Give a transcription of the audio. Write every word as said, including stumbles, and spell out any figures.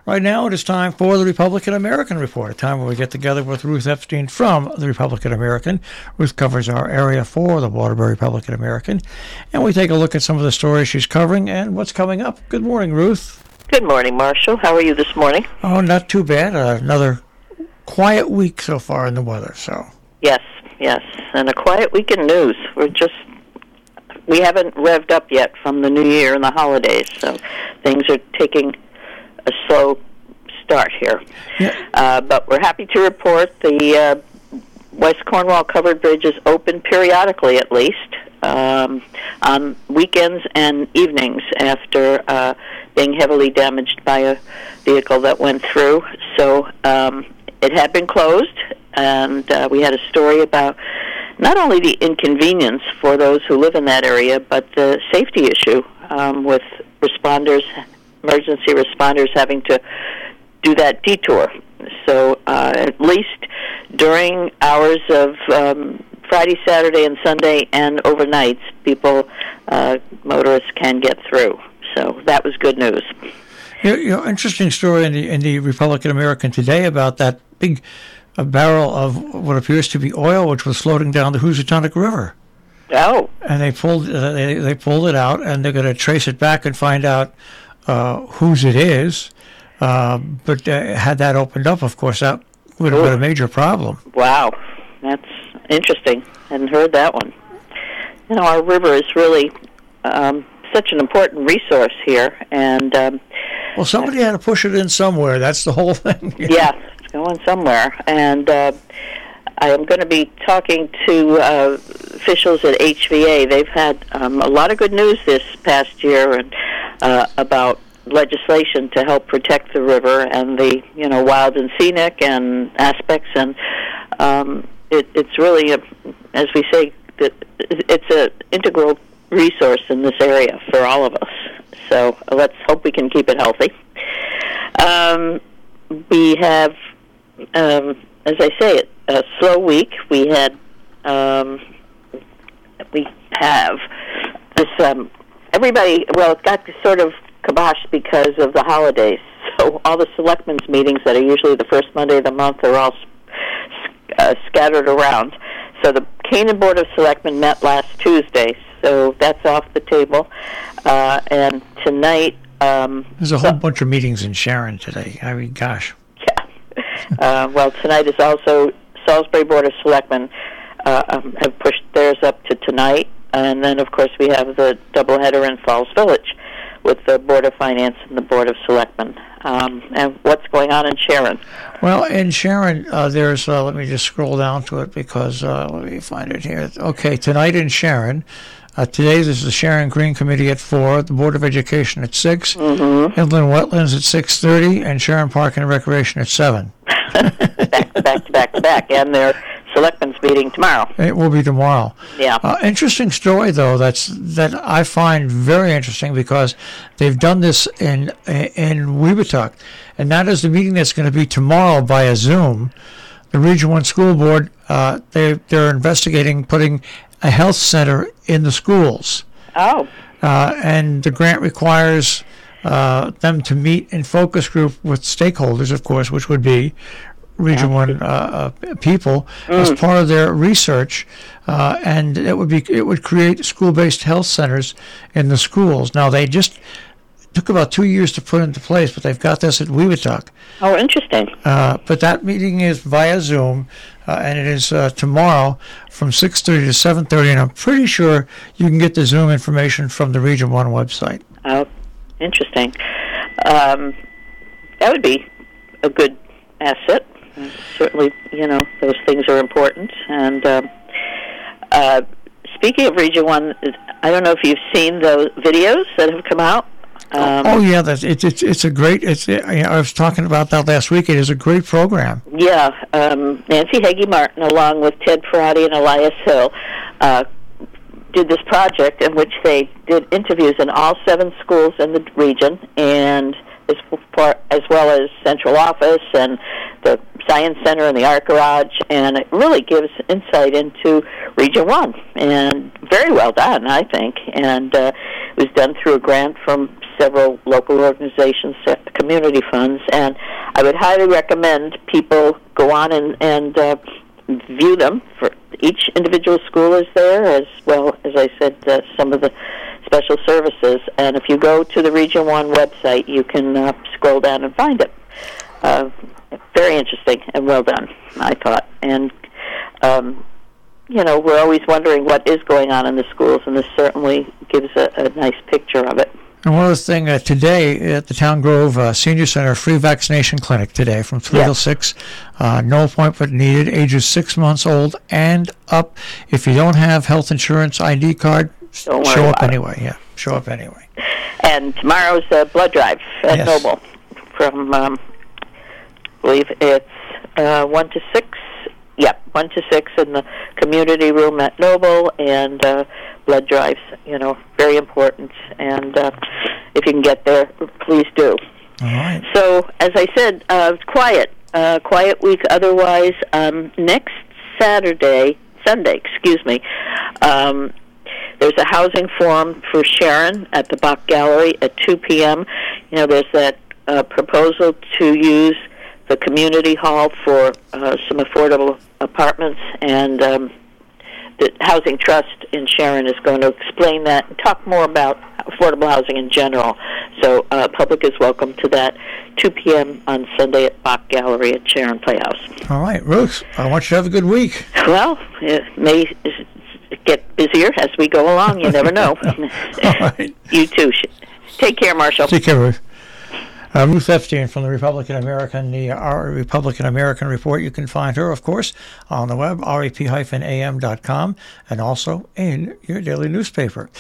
Right now it is time for the Republican American Report, a time where we get together with Ruth Epstein from the Republican American. Ruth covers our area for the Waterbury Republican American, and we take a look at some of the stories she's covering and what's coming up. Good morning, Ruth. Good morning, Marshall. How are you this morning? Oh, not too bad. Uh, another quiet week so far in the weather. So Yes, yes, and a quiet week in news. We're just, we haven't revved up yet from the new year and the holidays, so things are taking a slow start here. Yeah. Uh, but we're happy to report the uh, West Cornwall Covered Bridge is open periodically, at least, um, on weekends and evenings after uh, being heavily damaged by a vehicle that went through. So um, it had been closed, and uh, we had a story about not only the inconvenience for those who live in that area, but the safety issue um, with responders, emergency responders having to do that detour. So uh, at least during hours of um, Friday, Saturday, and Sunday, and overnights, people, uh, motorists can get through. So that was good news. You know, interesting story in the in the Republican American today about that big a barrel of what appears to be oil, which was floating down the Housatonic River. Oh. And they pulled uh, they they pulled it out, and they're going to trace it back and find out uh, whose it is. Uh, but uh, had that opened up, of course, that would have Ooh. been a major problem. Wow, that's interesting. Hadn't heard that one. You know, our river is really um, such an important resource here, and um, well, somebody had to push it in somewhere. That's the whole thing. yeah, it's going somewhere. And uh, I am going to be talking to uh, officials at H V A. They've had um, a lot of good news this past year and uh, about legislation to help protect the river and the, you know, wild and scenic and aspects, and um, it, it's really, a, as we say, that it's an integral resource in this area for all of us. So let's hope we can keep it healthy. Um, we have, um, as I say, a slow week. We had, um, we have this. Um, everybody, well, it got sort of kibosh because of the holidays. So all the selectmen's meetings that are usually the first Monday of the month are all uh, scattered around. So the Canaan Board of Selectmen met last Tuesday, so that's off the table. Uh, and tonight... Um, There's a whole so, bunch of meetings in Sharon today. I mean, gosh. Yeah. Uh, well, tonight is also Salisbury Board of Selectmen uh, um, have pushed theirs up to tonight. And then, of course, we have the doubleheader in Falls Village with the Board of Finance and the Board of Selectmen. Um, and what's going on in Sharon? Well, in Sharon, uh, there's, uh, let me just scroll down to it because, uh, let me find it here. Okay, tonight in Sharon, uh, today there's the Sharon Green Committee at four, the Board of Education at six, mm-hmm. Inland Wetlands at six thirty, and Sharon Park and Recreation at seven. back to back to back to back, and their Selectmen's meeting tomorrow. It will be tomorrow. Yeah. Uh, interesting story, though, that's that I find very interesting because they've done this in in Weebatuck, and that is the meeting that's going to be tomorrow via Zoom. The Region One School Board, uh, they they're investigating putting a health center in the schools. Oh. Uh, and the grant requires uh, them to meet in focus group with stakeholders, of course, which would be Region One uh, uh, people mm. as part of their research, uh, and it would be it would create school-based health centers in the schools. Now they just took about two years to put into place, but they've got this at Weebatuck. Oh, interesting. Uh, but that meeting is via Zoom, uh, and it is uh, tomorrow from six thirty to seven thirty, and I'm pretty sure you can get the Zoom information from the Region One website. Oh, interesting. Um, that would be a good asset. Uh, certainly, you know, those things are important. And um, uh, speaking of Region One, I don't know if you've seen those videos that have come out. Um, oh yeah, that's it's it's it's a great. It's it, I was talking about that last week. It is a great program. Yeah, um, Nancy Hagee Martin, along with Ted Parati and Elias Hill, uh, did this project in which they did interviews in all seven schools in the region, and as far, as well as central office and the science center and the art garage, and it really gives insight into Region One, and very well done, I think. And uh, it was done through a grant from several local organizations, community funds, and I would highly recommend people go on and, and uh, view them. For each individual school is there, as well as I said, uh, some of the special services. And if you go to the Region one website, you can uh, scroll down and find it. Uh, very interesting and well done, I thought. And, um, you know, we're always wondering what is going on in the schools, and this certainly gives a, a nice picture of it. And one other thing, uh, today at the Town Grove uh, Senior Center, free vaccination clinic today from three yes. till six. Uh, no appointment needed, ages six months old and up. If you don't have health insurance I D card, don't show up it. anyway. Yeah, show up anyway. And tomorrow's uh, blood drive at yes. Noble from, um, I believe it's uh, one to six. Yep, one to six in the community room at Noble, and uh, blood drives, you know, very important. And uh, if you can get there, please do. All right. So, as I said, uh, quiet, uh, quiet week otherwise. Um, next Saturday, Sunday, excuse me, um, there's a housing forum for Sharon at the Bach Gallery at two p.m. You know, there's that uh, proposal to use the community hall for uh, some affordable apartments, and um, the Housing Trust in Sharon is going to explain that and talk more about affordable housing in general. So uh, public is welcome to that, two p.m. on Sunday at Bach Gallery at Sharon Playhouse. All right, Ruth, I want you to have a good week. Well, it may get busier as we go along. You never know. All right. You too. Take care, Marshall. Take care, Ruth. Uh, Ruth Epstein from the Republican American, the our Republican American Report. You can find her, of course, on the web, R E P A M dot com, and also in your daily newspaper.